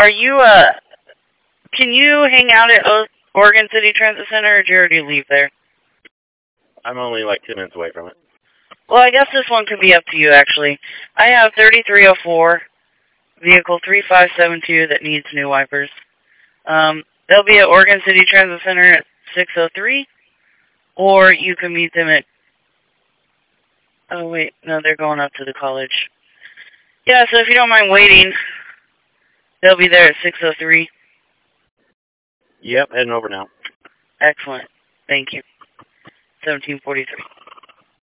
Are you, can you hang out at Oregon City Transit Center, or did you already leave there? I'm only like 2 minutes away from it. Well, I guess this one could be up to you, actually. I have 3304, vehicle 3572 that needs new wipers. They'll be at Oregon City Transit Center at 6:03, or you can meet them at... Oh, wait, no, they're going up to the college. Yeah, so if you don't mind waiting, they'll be there at 6:03. Yep, heading over now. Excellent. Thank you. 1743.